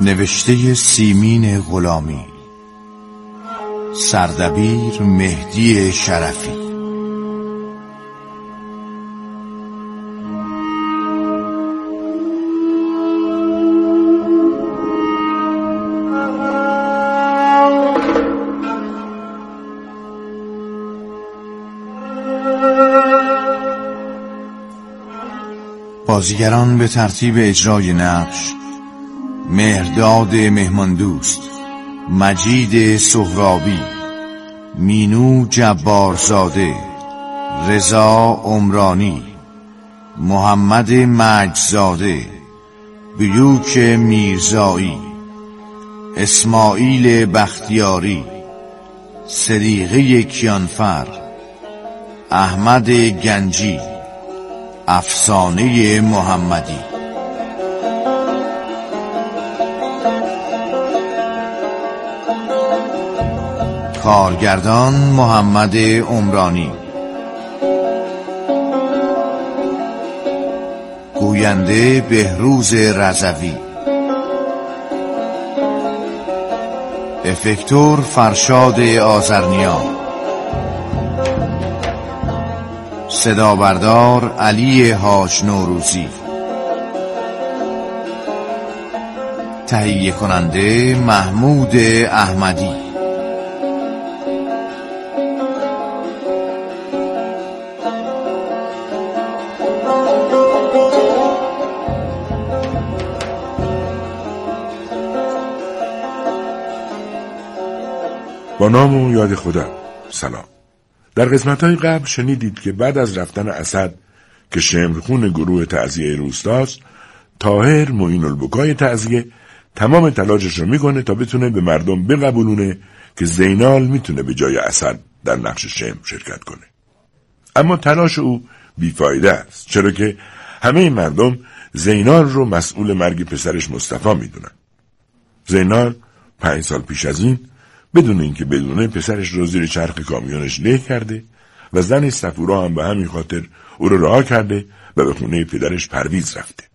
نوشته سیمین غلامی، سردبیر مهدی شرفی. بازیگران به ترتیب اجرای نقش: مهرداد مهماندوست، مجید سهرابی، مینو جبارزاده، رضا عمرانی، محمد مجزاده، بیوک میرزایی، اسماعیل بختیاری، صدیقه کیانفر، احمد گنجی، افسانه محمدی. کارگردان محمد عمرانی، گوینده بهروز رضوی، افکتور فرشاد آذرنیا، صدابردار علی حاج نوروزی، تهیه کننده محمود احمدی. با نام و یاد خدا. سلام. در قسمت‌های قبل شنیدید که بعد از رفتن اسد که شمرخون گروه تعزیه روستاست، طاهر معین البکای تعزیه تمام تلاشش رو میکنه تا بتونه به مردم بقبولونه که زینال میتونه به جای اسد در نقش شمر شرکت کنه. اما تلاش او بیفایده است، چرا که همه مردم زینال رو مسئول مرگ پسرش مصطفی میدونن. زینال 5 سال پیش از این بدون اینکه بدونه پسرش رو زیر چرخ کامیونش له کرده و زن صفورا هم به همین خاطر او رو رها کرده و به خونه پدرش پرویز رفته.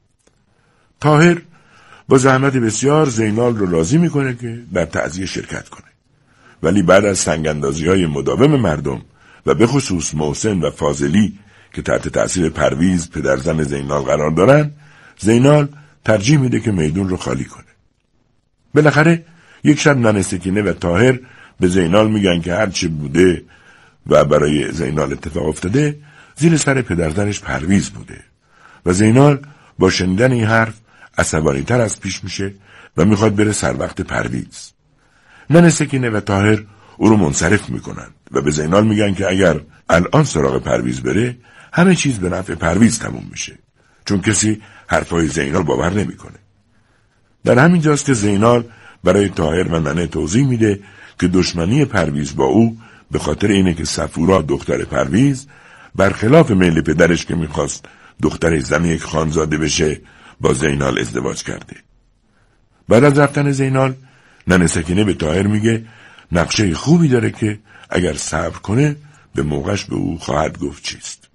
طاهر با زحمت بسیار زینال رو راضی میکنه که در تعزیه شرکت کنه، ولی بعد از سنگ‌اندازی‌های مداوم مردم و به خصوص محسن و فاضلی که تحت تأثیر پرویز پدر زن زینال قرار دارن، زینال ترجیح میده که میدون رو خالی کنه. بالاخره یک شب ننه سکینه و طاهر به زینال میگن که هرچه بوده و برای زینال اتفاق افتاده زیر سر پدرزنش پرویز بوده و زینال با شنیدن این حرف عصبانی تر از پیش میشه و میخواد بره سر وقت پرویز. ننه سکینه و طاهر او رو منصرف میکنن و به زینال میگن که اگر الان سراغ پرویز بره همه چیز به نفع پرویز تموم میشه، چون کسی حرفای زینال باور نمیکنه. در همین جاست که زینال برای طاهر و ننه توضیح میده که دشمنی پرویز با او به خاطر اینه که صفورا دختر پرویز برخلاف میل پدرش که میخواست دختر زن یک خانزاده بشه با زینال ازدواج کرده. بعد از رفتن زینال ننه سکینه به طاهر میگه نقشه خوبی داره که اگر صبر کنه به موقعش به او خواهد گفت چیست.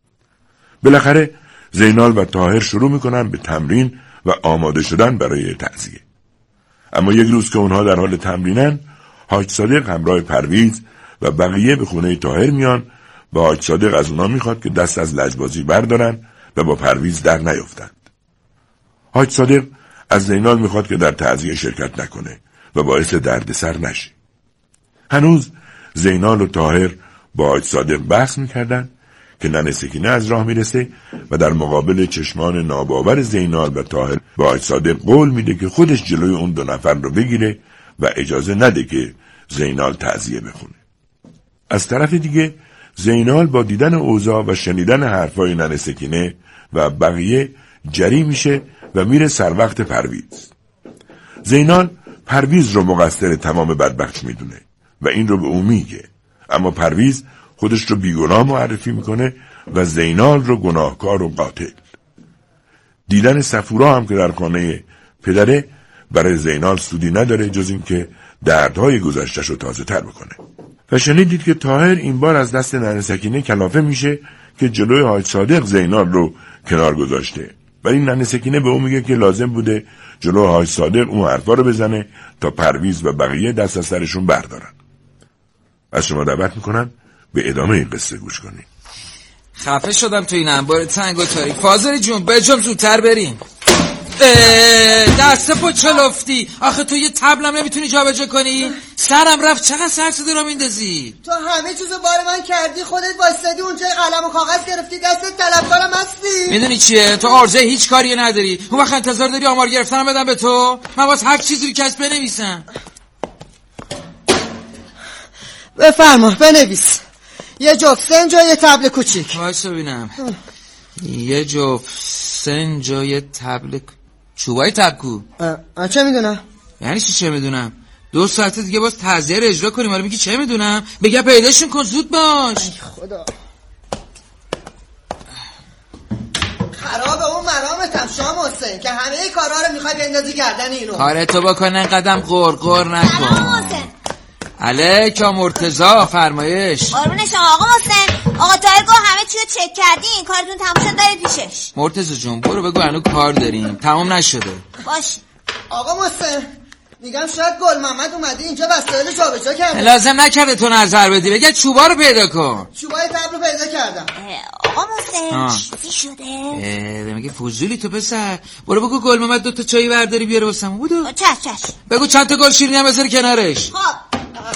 بالاخره زینال و طاهر شروع میکنن به تمرین و آماده شدن برای تعزیه. اما یک روز که اونها در حال تمرینن، حاج صادق همراه پرویز و بقیه به خونه طاهر میان و حاج صادق از اونها میخواد که دست از لجبازی بردارن و با پرویز در نیفتند. حاج صادق از زینال میخواد که در تعزیه شرکت نکنه و باعث دردسر نشه. هنوز زینال و طاهر با حاج صادق بحث میکردن که ننه سکینه از راه میرسه و در مقابل چشمان ناباور زینال و طاهر با حاج صادق قول میده که خودش جلوی اون 2 نفر رو بگیره و اجازه نده که زینال تعزیه بخونه. از طرف دیگه زینال با دیدن اوضاع و شنیدن حرفای ننه سکینه و بقیه جری میشه و میره سر وقت پرویز. زینال پرویز رو مقصر تمام بدبخت میدونه و این رو به او میگه، اما پرویز خودش رو بیگناه معرفی میکنه و زینال رو گناهکار و قاتل. دیدن صفورا هم که در خانه پدره برای زینال سودی نداره جز این که دردهای گذشتش رو تازه تر بکنه. و شنیدید که طاهر این بار از دست ننه سکینه کلافه میشه که جلوی حاج صادق زینال رو کنار گذاشته ولی ننه سکینه به اون میگه که لازم بوده جلو حاج صادق اون حرفا رو بزنه تا پرویز و بقیه دست از سرشون بردارن. از شما دعوت میکنم به ادامه این قصه گوش کنید. خفه شدم تو این انبار تنگ و تاریک. فاضلی جون بجام زودتر بریم. دست پا چلفتی. آخه تو یه تبلم نمیتونی جابجا کنی؟ سرم رفت. چقدر سر صدا رو میندازی؟ تو همه چیزو بار من کردی، خودت واسطی اونجا قلم و کاغذ گرفتی دستت، طلبکارم هستی. میدونی چیه؟ تو عرضه هیچ کاری نداری. اون وقت انتظار داری آمار گرفتنم بدم به تو؟ من واسه هر چیزی رو کس بنویسم. بفرما بنویس. یه جفت سنج و یه تبل کوچیک. وایسا ببینم. یه جفت سنج و یه تبل چوبای تبکو. چه میدونم؟ یعنی چه میدونم؟ 2 ساعت دیگه باز تعزیه رو اجرا کنیم. حالا میگی چه میدونم؟ بگه پیداشون کن، زود باش. ای خدا خراب اون مرامتم شام حسین که همه ای کارها رو میخوای بندازی گردن اینو. کارتو بکنن قدم قرقر نکن. سلام حسین. علیکم مرتضی. فرمایش. قربون شما آقا حسین. آقا طاهر گفت همه چی رو چک کردین، کارتون تموم شد دارید پیشش. مرتضی جون برو بگو هنوز کار داریم، تمام نشده. باش. آقا حسین میگم شاید گل محمد اومده اینجا وسایل جابجا کرده. لازم نکرده تو نظر بدی، بگه چوبا رو پیدا کن. چوبای تبل رو پیدا کردم. آقا حسین چیزی شده؟ میگه فضولی تو پسر. برو بگو گل محمد 2 تا چای برداری بیاره واسمون. بودو چش. بگو چند تا گل شیرینی هم بذاری کنارش. خب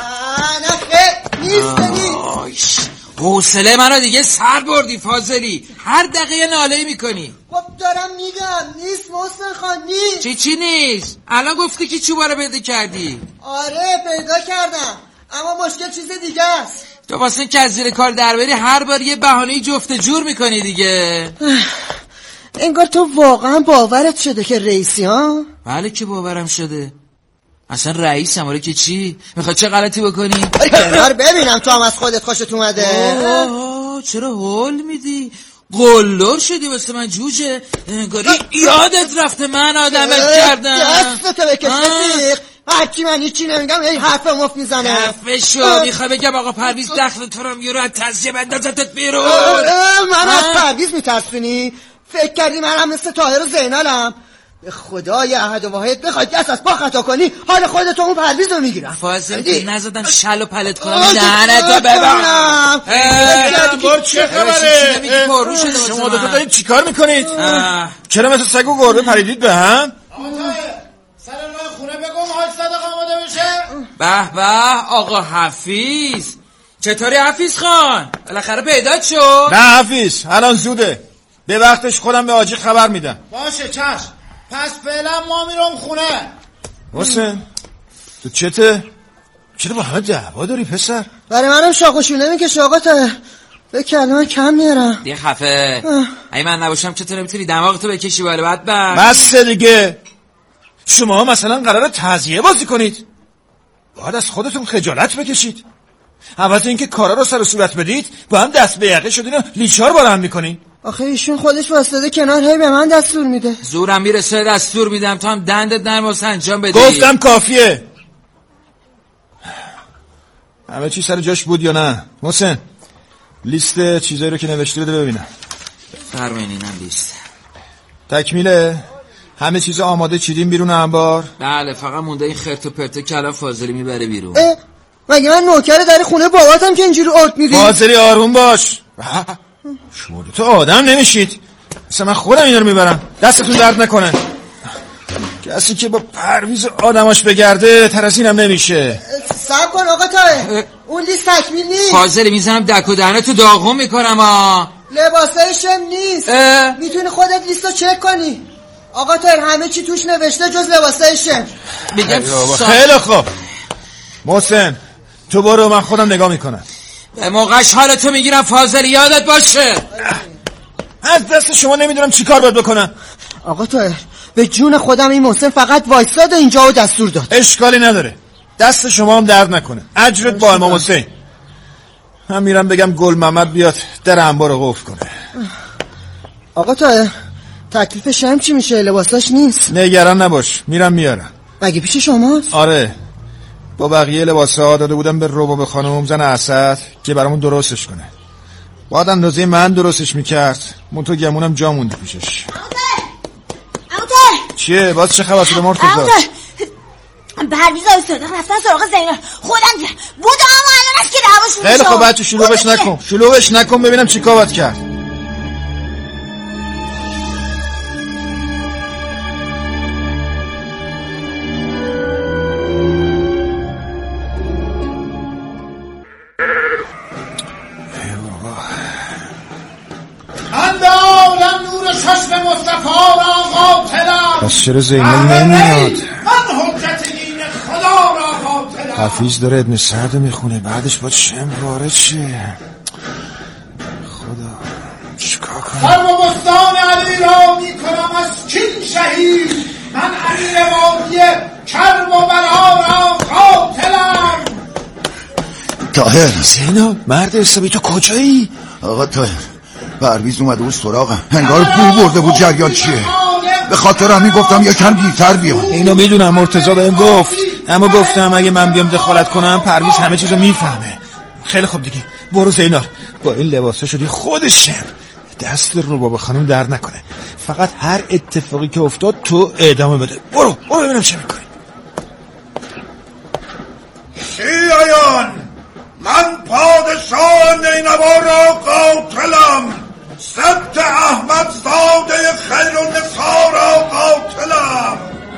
نه خیر نیست. حوصله منو دیگه سر بردی فاضلی. هر دقیقه ناله‌ای میکنی. خب دارم میگم نیست محسن خان نیست. چی نیست؟ الان گفتی که چوبا رو پیدا کردی. آره پیدا کردم، اما مشکل چیز دیگه است. تو واسه این که از زیر کار در بری هر بار یه بهانه جفت جور میکنی دیگه. انگار تو واقعا باورت شده که رئیسی ها؟ بله که باورم شده. اصلا رئیسم. آره که چی؟ میخواد چه غلطی بکنی؟ کنار ببینم تو هم از خودت خوشت اومده. چرا هول میدی؟ قلدر شدی واسه من جوجه. انگاری یادت رفته من آدمت کردم. دستتو بکش رفیق. هرچی من هیچی نمیگم هی حرف مفت میزنه. خفه شو. میخوای بگم آقا پرویز دخل تو رو میاره از تعزیه بندازتت بیرون. من از پرویز میترسونی؟ فکر کردی من هم مثل طاهر و زینالم؟ به خدای احد و واحد بخوای دست از پا خطا کنی حال خودت اون پرویز رو میگیرم. فاضل نزدم شل و پلت کنم. لعنتو ببرم. انبار چه خبره؟ شما دوتا دارید چی کار میکنید؟ چرا مثل سگ و گربه پریدید به هم؟ سر راه خونه بگم حاج صادق آماده بشه. به به آقا حفیظ. چطوری حفیظ خان؟ بالاخره پیدات شد؟ نه حفیظ الان زوده، به وقتش خودم به آجی خبر میدم. باشه چشم. پس فعلا ما میرم خونه. حسین تو چته؟ چرا با همه دعوا داری پسر؟ برای منم شاقوشونه میکشه آقا طاهر. به کلمه کم میارم. دیگه خفه. اگه من نباشم چطور میتونی دماغتو بکشی بالا بعد بس دیگه. شما مثلا قراره تعزیه بازی کنید، باید از خودتون خجالت بکشید. عوض اینکه کارا رو سر و صورت بدید با هم دست به یقه شدین و لیچار با هم میکنین. آخه ایشون خودش واسطه کنار هی به من دستور میده. زورم میرسه دستور میدم تو هم دندت نرم واسه انجام بدی. گفتم کافیه. همه چی سر جاش بود یا نه؟ حسین لیست چیزایی رو که نوشتی بده ببینم. فرمایین اینم لیست. تکمیله؟ همه چیز آماده چیدیم بیرون انبار؟ بله فقط مونده این خرت و پرته که الان فاضلی میبره بیرون. مگه من نوکر در خونه باباتم که اینجوری ارد میدی؟ فاضلی آروم باش. شما تو آدم نمیشید. مثلا من خودم اینا رو میبرم، دستتون درد نکنه. کسی که با پرویز آدماش بگرده تر از اینم نمیشه. صبر کن آقا طاهر، اون لیست تکمیل نیست. فاضلی میزنم دک و دهنتو داغون میکنم لباسای شم نیست. میتونی خودت لیستو چک کنی. آقا طاهر همه چی توش نوشته جز لباسای شم. میگم خیلی خوب. محسن تو برو، من خودم نگاه میکنم. به موقعش حالتو میگیرم فاضلی، یادت باشه. از دست شما نمیدونم چی کار باید بکنم. آقا طاهر به جون خودم این محسن فقط وایساد و اینجا دستور داد. اشکالی نداره، دست شما هم درد نکنه. اجرت با امام حسین. من میرم بگم گل محمد بیاد در انبار رو قفل کنه. آقا طاهر تکلیف شم چی میشه؟ لباساش نیست. نگران نباش، میرم میارم. مگه پیش شماست؟ آره، با بقیه لباسا داده بودم به رباب خانم زن اسد که برامون درستش کنه. باید اندازه من درستش میکرد، من تو گمونم جا موندی پیشش. چیه؟ باز چه خبر شده مرتضی؟ پرویز و صادق رفتن سراغ زینال. خودم دیدم. بود اما الان است که دعواشون خیلی خب بچه شلوغش نکن ببینم چی کار باید کرد. پس چرا زینال نمیاد؟ حفیظ داره ابن سعد میخونه، بعدش باید شمر وارد شه. خدا چیکار کنم؟ سر و بستان علی را میکنم از کین شهید. من امیر وادی کرب و بلا را قاتلم. طاهر زینال مرد حسابی تو کجایی؟ آقا طاهر پرویز اومده بود سراغم، انگار بو برده بود جریان چیه. به خاطر همین گفتم یکم دیرتر بیام. اینو میدونم مرتضی بهم گفت، اما گفتم اگه من بیام دخالت کنم پرویز همه چیزو میفهمه. خیلی خوب دیگه برو زینال، با این لباسا شدی خودش شم. دست رو بابا خانم درد نکنه، فقط هر اتفاقی که افتاد تو ادامه بده. برو ببینم چه میکنی. شیعیان، من پادشاه نینوا را قاتلم. سبت احمد زاده خیر و نسا را قاتلم.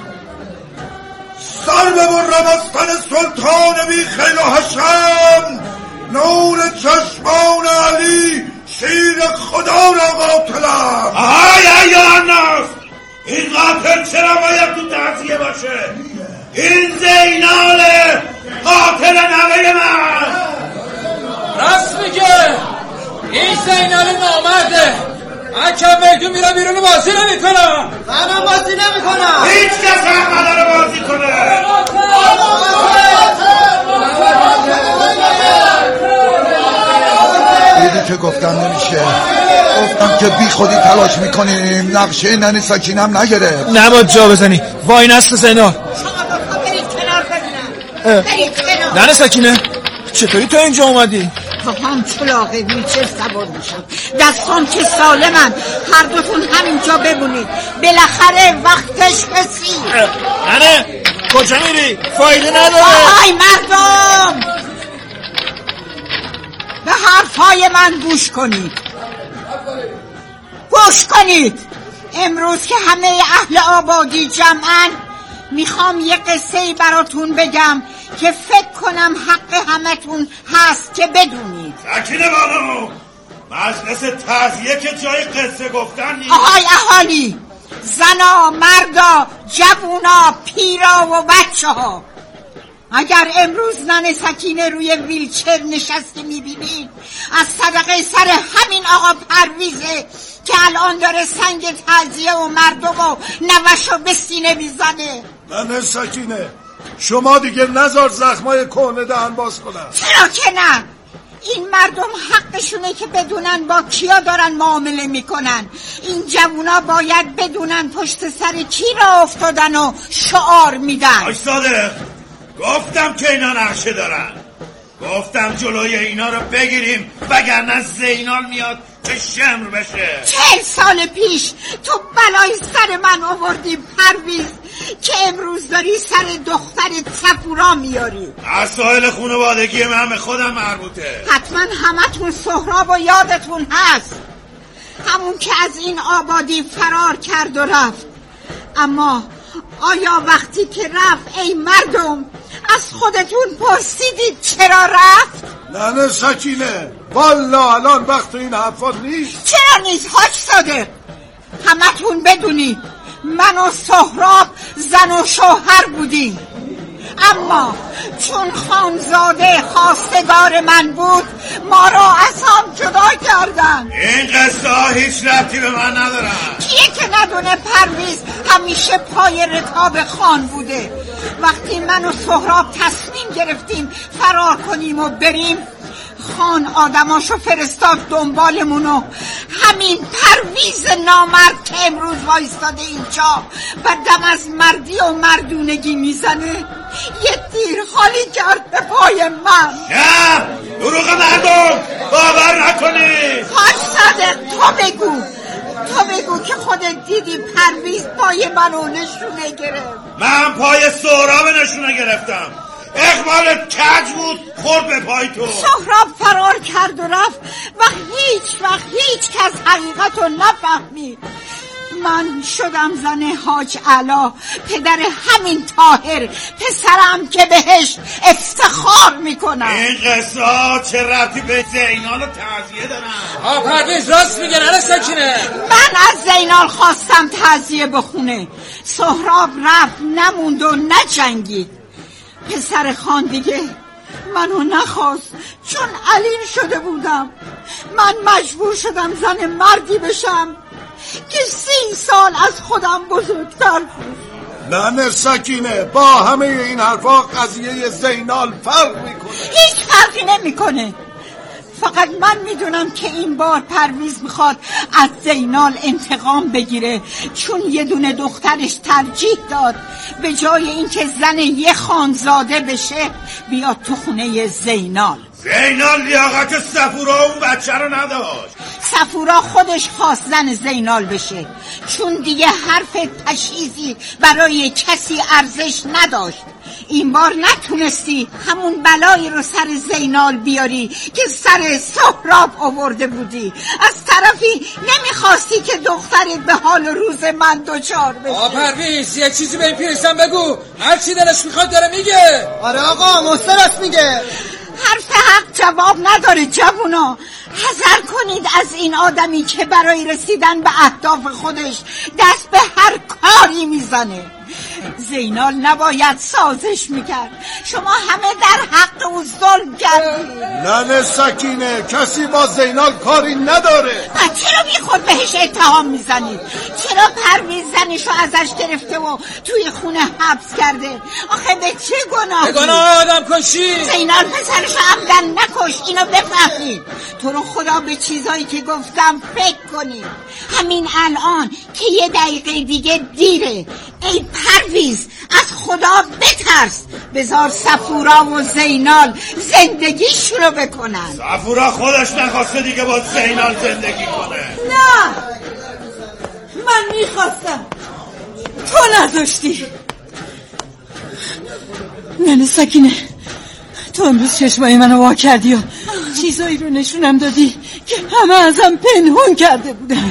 سر ببرم از تن سلطان بی خیل و حشم. نور چشمان علی شیر خدا را قاتلم. آهای ایان ناس، این قاتل چرا باید تو تعزیه باشه؟ این زینال قاتل نوه من. راست میگه، این زینال نامرده. من کم میدون میرم بیرون بازی نمیکنم. منم بازی نمیکنم. هیچ کس هم نداره بازی کنه. دیدی که گفتم نمیشه، گفتم که بی خودی تلاش میکنیم. نقشه ننه سکینم نگرفت. نباید جا بزنی، وای نست زینال. برید کنار ببینم. برید کنار. ننه سکینه چطوری تو اینجا اومدی؟ پاهم چلاقه ویلچر سوار میشم، دستان که سالمن. هر دوتون همینجا بمونید، بالاخره وقتش رسید. ننه کجا میری؟ فایده نداره. آهای مردم، به حرفای من گوش کنید. گوش کنید. امروز که همه اهل آبادی جمعن، میخوام یه قصه‌ای براتون بگم که فکر کنم حق همتون هست که بدونید. سکینه بانو، مجلس تعزیه که جای قصه گفتن نیست. آهای اهالی، زنا، مردا، جوونا، پیرا و بچه ها، اگر امروز ننه سکینه روی ویلچر نشسته میبینید، از صدقه سر همین آقا پرویزه که الان داره سنگ تعزیه و مردم و نوشو به سینه میزنه. ننه سکینه، شما دیگه نذار زخمای کهنه دهن باز کنن. چرا که نه؟ این مردم حقشونه که بدونن با کیا دارن معامله میکنن. این جوونا باید بدونن پشت سر کی را افتادن و شعار میدن. آی صادق، گفتم که اینا نقشه دارن، گفتم جلوی اینا رو بگیریم وگرنه زینال میاد که شمر بشه. 40 سال پیش تو بلای سر من آوردی پرویز که امروز داری سر دخترت صفورا میاری. مسائل خانوادگی من به خودم مربوطه. حتما همتون سهراب و یادتون هست، همون که از این آبادی فرار کرد و رفت. اما آیا وقتی که رفت ای مردم از خودتون پرسیدید چرا رفت؟ ننه سکینه، والا الان وقت این حرفا نیست. چرا نیست حاج صادق؟ همتون بدونید من و سهراب زن و شوهر بودیم، اما چون خانزاده خواستگار من بود ما را از هم جدا کردن. این قصه ها هیچ ربطی به من ندارن. کیه که ندونه پرویز همیشه پای رکاب خان بوده. وقتی من و سهراب تصمیم گرفتیم فرار کنیم و بریم، خان آدماشو فرستاد دنبالمونو. همین پرویز نامرد که امروز وایستاده اینجا و دم از مردی و مردونگی میزنه یه تیر خالی کرد به پای من. نه، دروغ مردم باور نکنی. حاج صادق، تو بگو که خودت دیدی پرویز پای منو نشونه گرفت. من پای سهراب نشونه گرفتم. اقبالت کج بود خورد به پای تو. سهراب فرار کرد و رفت و هیچ کس حقیقت رو نفهمید. من شدم زن حاج علا، پدر همین طاهر، پسرم که بهش افتخار میکنم. این قصه ها چه ربطی به زینال و تعزیه دارن؟ پرویز راست میگه نره سکینه. من از زینال خواستم تعزیه بخونه، سهراب رفت نموند و نجنگید. پسر خان دیگه منو نخواست چون علیم شده بودم. من مجبور شدم زن مردی بشم که 30 سال از خودم بزرگتر بود. نه سکینه، با همه این حرفا قضیه زینال فرق میکنه. هیچ فرقی نمیکنه. فقط من میدونم که این بار پرویز میخواد از زینال انتقام بگیره، چون یه دونه دخترش ترجیح داد به جای اینکه زن یه خانزاده بشه بیاد تو خونه زینال. زینال لیاقت صفورا اون بچه رو نداشت. صفورا خودش خواست زن زینال بشه، چون دیگه حرف تشخیصی برای کسی ارزش نداشت. این بار نتونستی همون بلایی رو سر زینال بیاری که سر سهراب آورده بودی. از طرفی نمیخواستی که دخترت به حال روز من دوچار بشه. پرویز یه چیزی به این پیرسن بگو، هر چی دلش میخواد داره میگه. آره آقا مسترس میگه. حرف حق جواب نداره جوونا. حذر کنید از این آدمی که برای رسیدن به اهداف خودش دست به هر کاری میزنه. زینال نباید سازش میکرد. شما همه در حق او ظلم کردید. نه سکینه، کسی با زینال کاری نداره. چرا بی خود بهش اتهام میزنید؟ چرا پرویز زنشو ازش گرفته و توی خونه حبس کرده؟ آخه به چه گناهی؟ به گناه آدم کشی. زینال پسرشو عمدن نکش، اینو بفهمید. تو رو خدا به چیزایی که گفتم فکر کنید. همین الان که یه دقیقه دیگه دیره. ای پرویز از خدا بترس، بذار صفورا و زینال زندگیشونو بکنن. صفورا خودش نخواسته دیگه با زینال زندگی کنه. نه من میخواستم، تو نذاشتی. نه سکینه، تو امروز چشمای منو وا کردی و چیزایی رو نشونم دادی که همه ازم پنهون کرده بودم.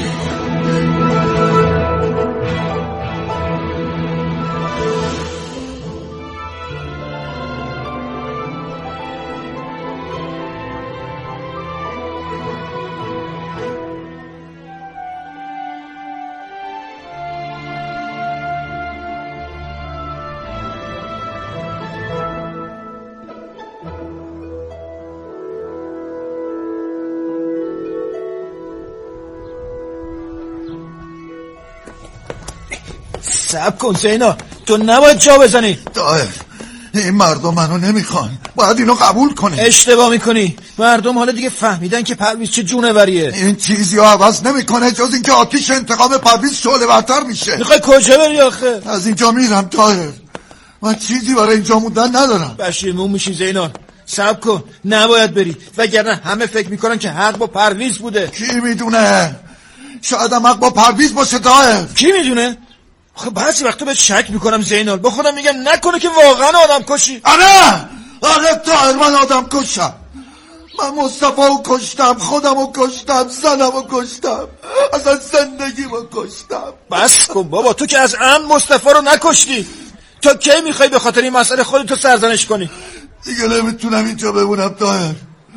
صبر کن زینا، تو نباید جا بزنی. طاهر، این مردم منو نمیخوان، باید اینو قبول کنی. اشتباه میکنی. مردم حالا دیگه فهمیدن که پرویز چه جونوریه. این چیزی رو عوض نمیکنه جز اینکه آتیش انتقام پرویز شعله ورتر میشه. میخوای کجا بری آخه؟ از اینجا میرم طاهر، من چیزی برای اینجا موندن ندارم. پشیمون میشی زینال. صبر کن، نباید بری، وگرنه همه فکر میکنن که حق با پرویز بوده. کی میدونه؟ شاید هم حق با پرویز باشه طاهر. کی میدونه؟ خب بعضی وقتا بهت شک میکنم زینال، با خودم میگم نکنه که واقعا آدم کشی. آره طاهر، من آدم کشم. من مصطفی‌و کشتم، خودمو کشتم، زنمو کشتم، اصلا زندگیمو کشتم. بس کن بابا، تو که از عمد مصطفی رو نکشتی. تا کی میخوای به خاطر این مسئله خودتو سرزنش کنی؟ دیگه نمیتونم اینجا بمونم طاهر.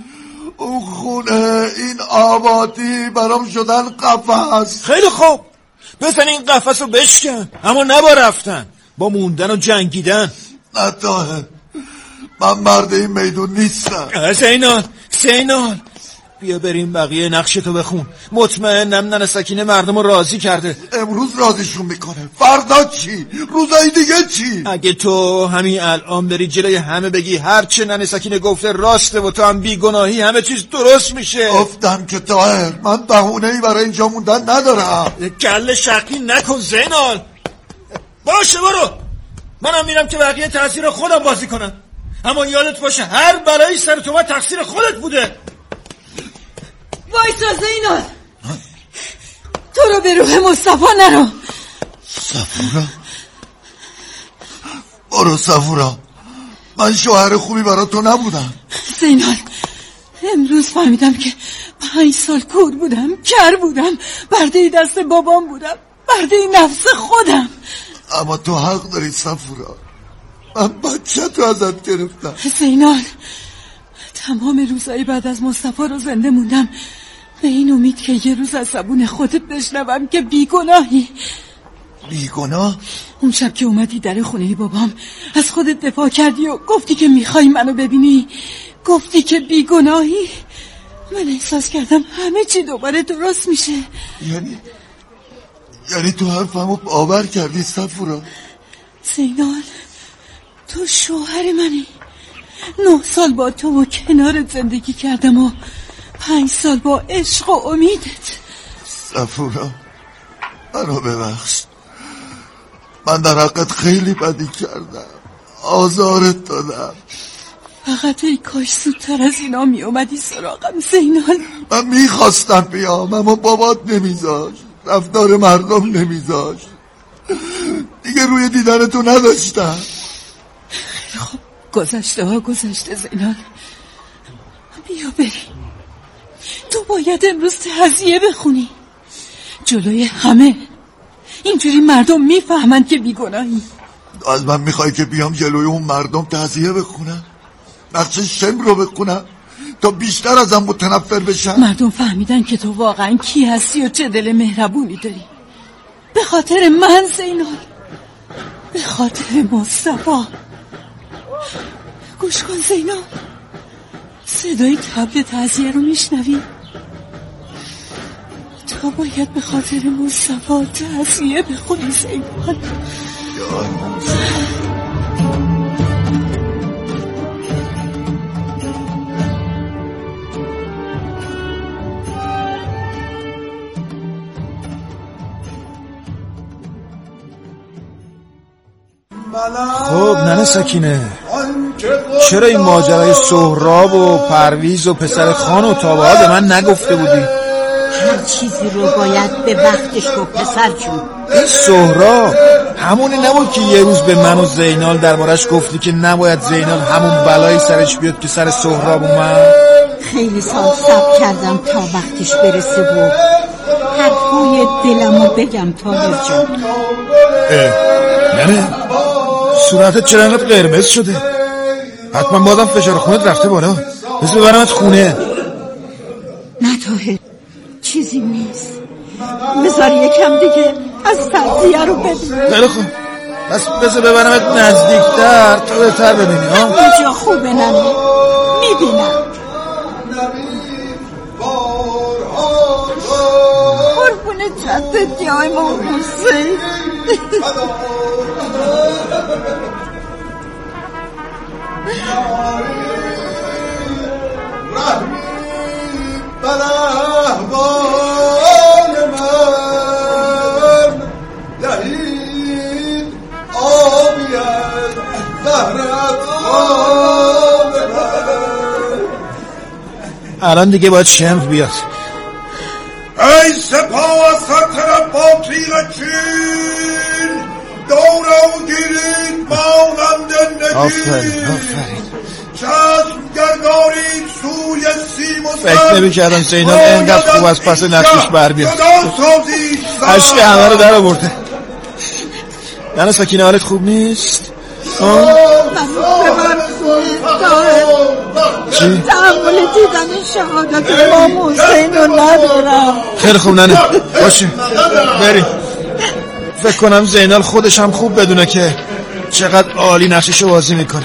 اون خونه، این آبادی برام شدن قفس. خیلی خوب، بزن این قفس رو بشکن، اما نبا رفتن، با موندن و جنگیدن. نه طاهر، من مرد این میدون نیستم. زینال بیا بریم بقیه نقشتو بخون. مطمئنم ننه سکینه مردم رو راضی کرده. امروز راضیشون میکنه، فردا چی؟ روزای دیگه چی؟ اگه تو همین الان بری جلوی همه بگی هرچه ننه سکینه گفته راسته و تو هم بیگناهی، همه چیز درست میشه. گفتم که طاهر، من بهونه‌ای برای اینجا موندن ندارم. کله شقی نکن زینال. باشه برو، منم میرم که بقیه تاثیر خودم بازی کنم، اما یادت باشه هر بلایی سر تو تقصیر خودت بوده. وایسا زینال، تو رو به روح مصطفی نرو. صفورا برو صفورا، من شوهر خوبی برا تو نبودم. زینال امروز فهمیدم که 5 سال کور بودم، کر بودم، برده دست بابام بودم، برده نفس خودم. اما تو حق داری صفورا، من بچه تو ازت گرفتم. زینال تمام روزهای بعد از مصطفی رو زنده موندم به این امید که یه روز از زبون خودت بشنوم که بیگناهی. بیگناه؟ اون شب که اومدی در خونه بابام از خودت دفاع کردی و گفتی که میخوای منو ببینی، گفتی که بیگناهی. من احساس کردم همه چی دوباره درست میشه. یعنی تو حرفمو باور کردی صفورا؟ زینال تو شوهر منی. 9 سال با تو و کنارت زندگی کردم و 5 سال با عشق و امیدت. صفورا منو ببخش، من در حقت خیلی بدی کردم، آزارت دادم. فقط ای کاش زودتر از اینا می اومدی سراغم زینال. من میخواستم بیام اما بابات نمیذاشت، رفتار مردم نمیذاشت، دیگه روی دیدن تو نداشتم. خیلی خوب، گذشته ها گذشته زینال، بیا بریم. تو باید امروز تعزیه بخونی جلوی همه، اینجوری مردم میفهمند که بیگناهی. از من میخوای که بیام جلوی اون مردم تعزیه بخونم؟ نقش شم رو بخونم تا بیشتر ازم متنفر بشن؟ مردم فهمیدن که تو واقعا کی هستی و چه دل مهربونی داری. به خاطر من زینال، به خاطر مصطفی. گوش کن زینال، صدای طبل تعزیه رو میشنوی؟ تو باید به خاطر مصطفی تعزیه بخونی زینال. خب ننه سکینه، چرا این ماجرای سهراب و پرویز و پسر خان و تابه ها به من نگفته بودی؟ هر چیزی رو باید به وقتش گفت پسر جون. این سهراب همونی نبود که یه روز به من و زینال دربارش گفتی که نباید زینال همون بلایی سرش بیاد که سر سهراب اومد؟ خیلی سال صبر کردم تا وقتش برسه و حرفای دلمو بگم طاهر جان. ننه صورتت چرا انقدر قرمز شده؟ حتما بازم فشار خونت رفته بالا. بذار ببرمت خونه. نه طاهر چیزی نیست، بذار یکم دیگه از تعزیه رو ببینیم. خیلی خوب، بس بذار ببرمت نزدیکتر تو بهتر ببینی. اینجا خوبه ننه، میبینم. قربون جدت جای ما حسین. الان دیگه باید شمر بیاد. ای سپاه از خطر با تیغ چین دورو گیرید مانند نگین. آفرین چشم گردارید سوی سیم و سر. فکر نمی کردم زینال اینقدر خوب از پس نقشش بر بیاد. عشق همه رو در آورده. ننه سکینه حالت خوب نیست؟ چی؟ تحمل دیدن شهادت امام حسین رو ندارم. خیلی خوب ننه، باشه بریم. فکر کنم زینال خودش هم خوب بدونه که چقدر عالی نقششو بازی میکنه.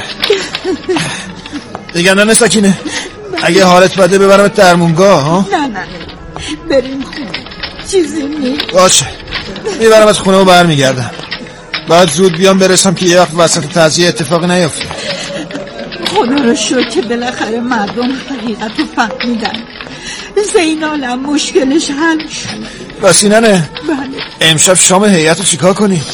دیگه ننه سکینه اگه حالت بده ببرمت درمونگاه. ها؟ نه بریم خونه، چیزی نیست. باشه میبرم از خونه و برمیگردم. باید زود بیام برسم که یه وقت وسط تعزیه اتفاقی نیفته. خدا رو شکر که بالاخره مردم حقیقت رو فهمیدن. زینالم مشکلش حل شد. راستی ننه بله. امشب شام هیئت رو چیکار کنیم؟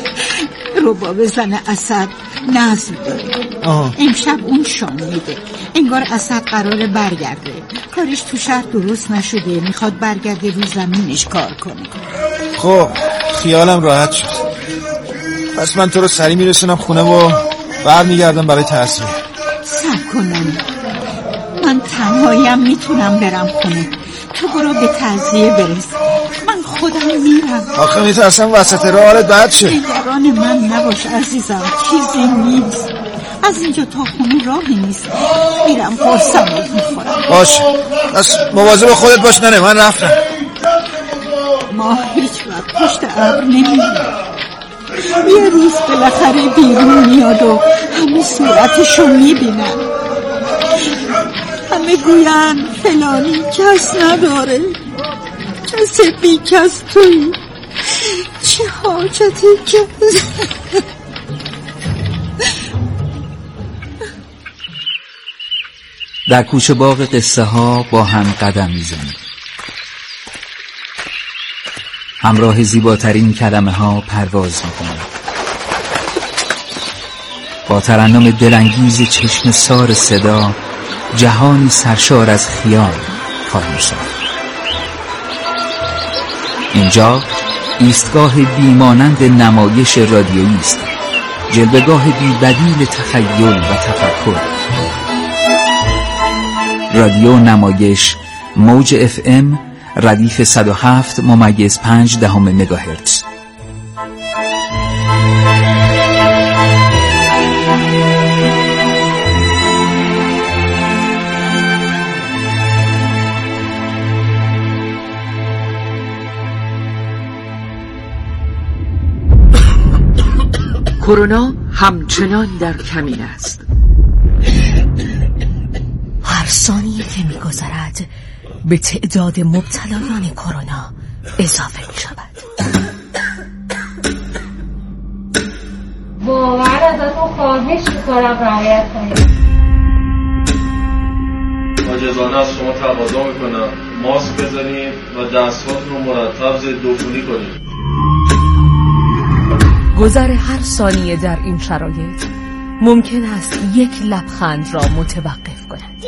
رباب زن اسد نظم داره. امشب اون شام میده. انگار اسد قراره برگرده. کارش تو شهر درست نشده، میخواد برگرده رو زمینش کار کنه. خب خیالم راحت شد. پس من تو رو سریع میرسونم خونه و برمیگردم برای تعزیه. صبر کنم، من تنهاییم میتونم برم خونه. تو برو به تعزیه برس، من خودم میرم. آخه میترسم وسط راه حالت بد شه. نگران من نباش عزیزم، چیزی نیست. از اینجا تا خونه راهی نیست. میرم قرصم رو میخورم. باش، بس مواظب خودت باش. ننه من رفتم. ما هیچ وقت پشت ابر نمیریم. یه روز بالاخره بیرون میاد و همه صورتشو میبینن. همه گوین فلانی کس نداره، کس بی کس توی. چه حاجتی که در کوچه باغ قصه ها با هم قدم میزنیم. همراه زیباترین کلمه ها پرواز میکنیم. با ترنم دلانگیز چشم سار صدا جهانی سرشار از خیال خواهیم شد. اینجا ایستگاه بیمانند نمایش رادیویی است، جلوه‌گاه بی‌بدیل تخیل و تفکر. رادیو نمایش موج FM ردیف 107.5 مگاهرتز. کرونا همچنان در کمین است. هر ثانیه که می‌گذرد به تعداد مبتلایان کرونا اضافه می‌شود. واقعا ازتون خواهش می‌کنم رعایت کنید. عاجزانه از شما تقاضا می‌کنم ماسک بزنید و دست‌هاتون رو مرتب ضد عفونی کنید. گذر هر ثانیه در این شرایط ممکن است یک لبخند را متوقف کند.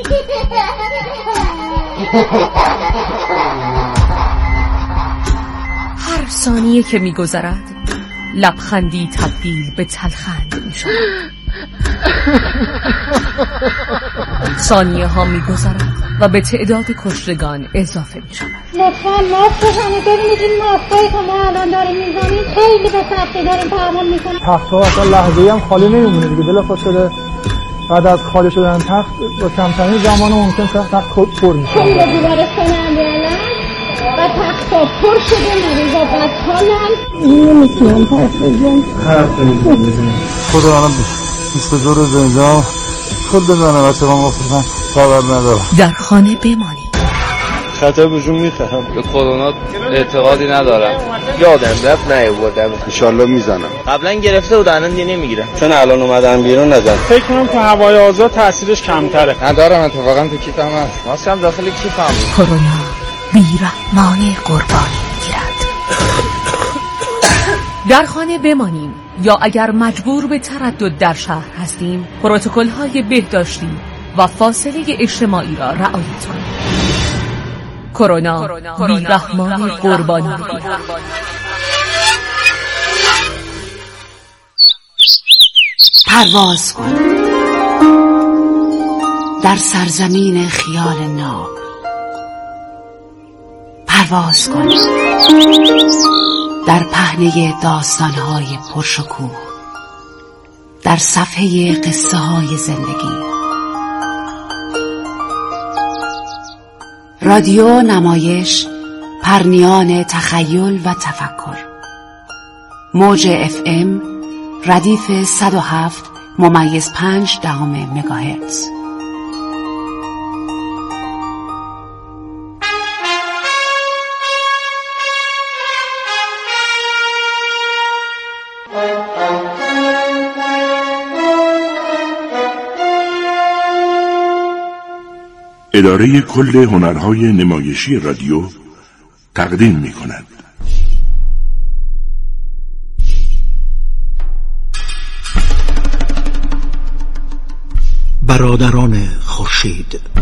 هر ثانیه که می‌گذرد لبخندی تبدیل به تلخند می‌شود. ثانیه ها می‌گذرد و به تعداد کشتگان اضافه می‌شود. لطفاً ماسک بزنید. ببینید این ماسکایی که ما الان داریم می‌زنیم خیلی به سختی داریم تحمل می‌کنیم. تخت‌ها اصلا لحظه‌ای هم خالی نمی‌مونه دیگه. بلافاصله بعد از خالی شدن تخت با کمترین زمان ممکن تخت پر میشه. خیلی به بیمارستان اندیالن و تخت‌ها پر شده، مریضا بدحالن. نمی‌تونم حرف بزنم. حرف نمی‌زنم. خدا الان 22 روز اینجا خود بزنم و چرا مفتن خبر ندارم. در خانه بمانید. خطر بجون میخواهم. به کرونا اعتقادی ندارم. یادم رفت نیاوردم. انشالله میزنم. قبلا گرفته بود الان دیگه نمیگیرم. چون الان اومدم بیرون نزن. فکر کنم تو هوای آزاد تاثیرش کمتره. ندارم اتفاقا تو کیفم هست. ماسکم داخل کیفم. کرونا بی‌رحمانه قربانی میگیرد. در خانه بمانیم یا اگر مجبور به تردد در شهر هستیم پروتکل‌های بهداشتی و فاصله اجتماعی را رعایت کنیم. کرونا بی‌رحمانه قربانی میگیرد. پرواز کن در سرزمین خیال ناب. پرواز کن در پهنه داستان‌های پرشکوه، در صفحه قصه‌های زندگی. رادیو نمایش پرنیان تخیل و تفکر. موج FM ردیف 107.5 مگاهرتز. اداره کل هنرهای نمایشی رادیو تقدیم می کند. برادران خورشید.